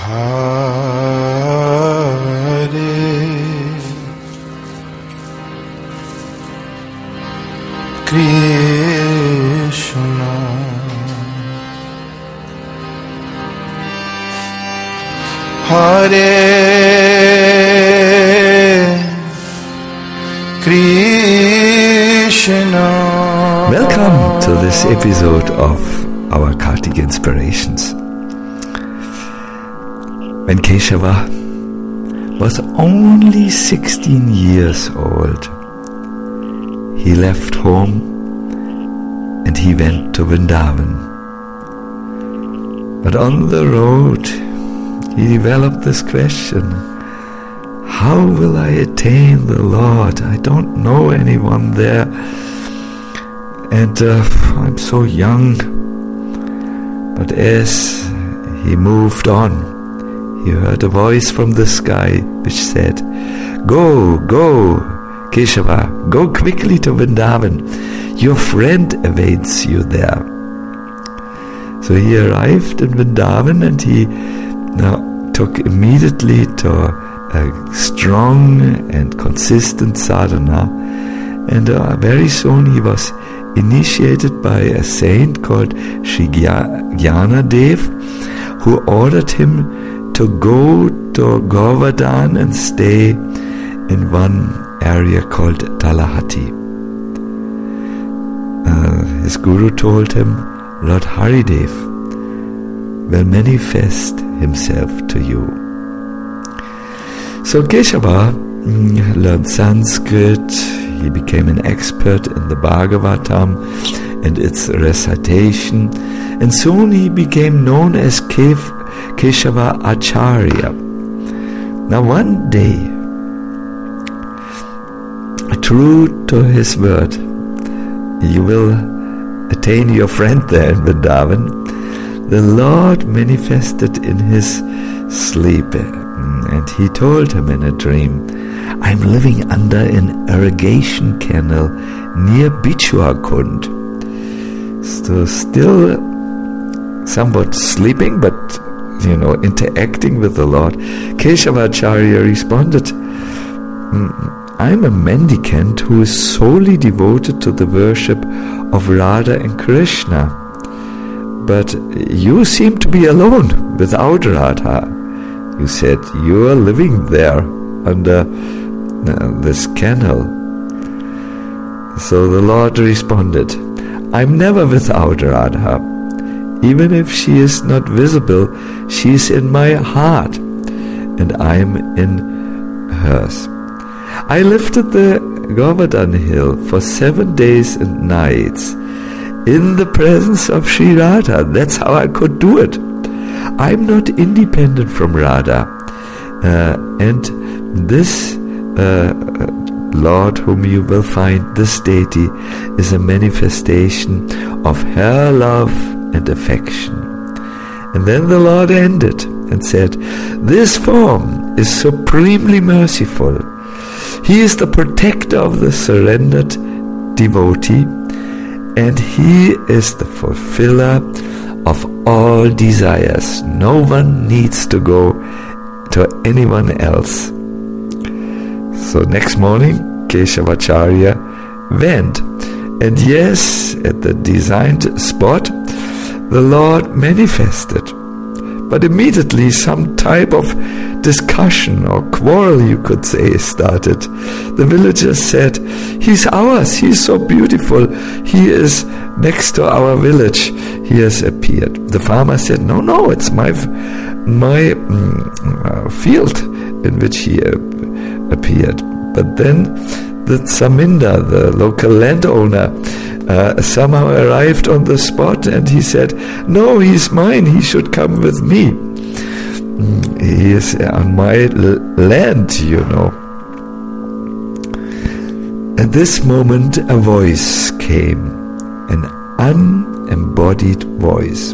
Krishna, Hare Krishna. Welcome to this episode of our Kartik Inspirations. When Keshava was only 16 years old, he left home and he went to Vrindavan. But on the road, he developed this question: how will I attain the Lord? I don't know anyone there, and I'm so young. But as he moved on, he heard a voice from the sky which said, "Go, go, Keshava, go quickly to Vrindavan. Your friend awaits you there." So he arrived in Vrindavan and he took immediately to a strong and consistent sadhana. And very soon he was initiated by a saint called Sri Gyanadev, who ordered him to go to Govardhan and stay in one area called Talahati. His guru told him, Lord Haridev will manifest himself to you. So Keshava learned Sanskrit. He became an expert in the Bhagavatam and its recitation, and soon he became known as Keshava Acharya. Now one day, true to his word, you will attain your friend there in Vrindavan. The Lord manifested in his sleep, and he told him in a dream, I'm living under an irrigation canal near Bichuakund. So still somewhat sleeping, but interacting with the Lord. Keshavacharya responded, I'm a mendicant who is solely devoted to the worship of Radha and Krishna. But you seem to be alone without Radha. You said you are living there under this canal. So the Lord responded, I'm never without Radha. Even if she is not visible, she is in my heart, and I am in hers. I lifted the Govardhan hill for 7 days and nights in the presence of Sri Radha. That's how I could do it. I'm not independent from Radha. And this Lord whom you will find, this deity, is a manifestation of her love and affection. And then the Lord ended and said, this form is supremely merciful. He is the protector of the surrendered devotee, and he is the fulfiller of all desires. No one needs to go to anyone else. So next morning, Keshavacharya went, and yes, at the designed spot, the Lord manifested. But immediately some type of discussion or quarrel, you could say, started. The villagers said, he's ours, he's so beautiful, he is next to our village, he has appeared. The farmer said, no, it's my field in which he appeared. But then the Tsaminda, the local landowner, somehow arrived on the spot, and he said, no, he's mine, he should come with me. He is on my land, At this moment a voice came, an unembodied voice.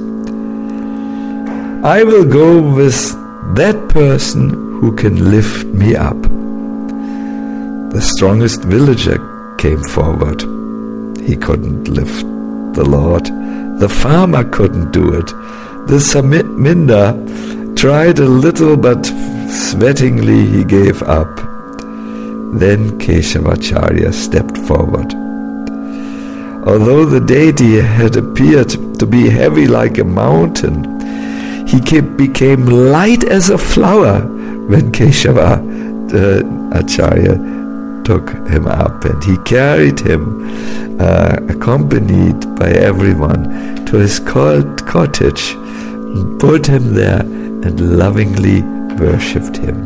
I will go with that person who can lift me up. The strongest villager came forward. He couldn't lift the Lord. The farmer couldn't do it. The Tsaminda tried a little, but sweatingly he gave up. Then Keshavacharya stepped forward. Although the deity had appeared to be heavy like a mountain, he became light as a flower when Keshava Acharya took him up, and he carried him, accompanied by everyone, to his cottage, put him there, and lovingly worshipped him.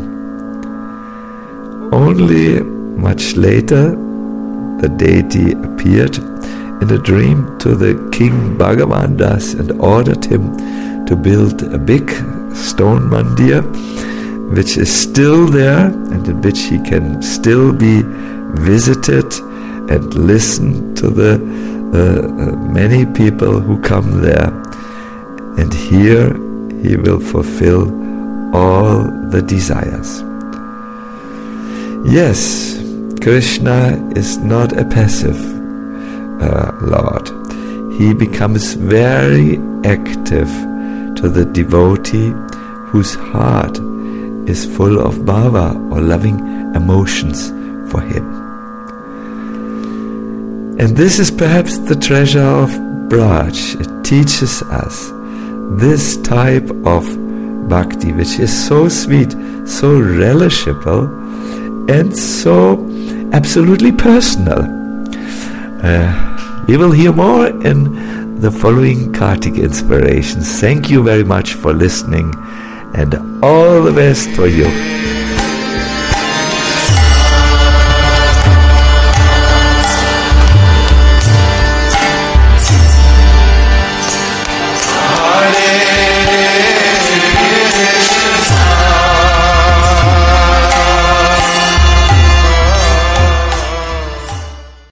Only much later, the deity appeared in a dream to the king Bhagavan Das and ordered him to build a big stone mandir, which is still there and in which he can still be visited and listen to the many people who come there. And here he will fulfill all the desires. Yes, Krishna is not a passive Lord. He becomes very active to the devotee whose heart is full of bhava or loving emotions for him. And this is perhaps the treasure of Braj. It teaches us this type of bhakti, which is so sweet, so relishable, and so absolutely personal. We will hear more in the following Kartik inspirations. Thank you very much for listening, and all the best for you.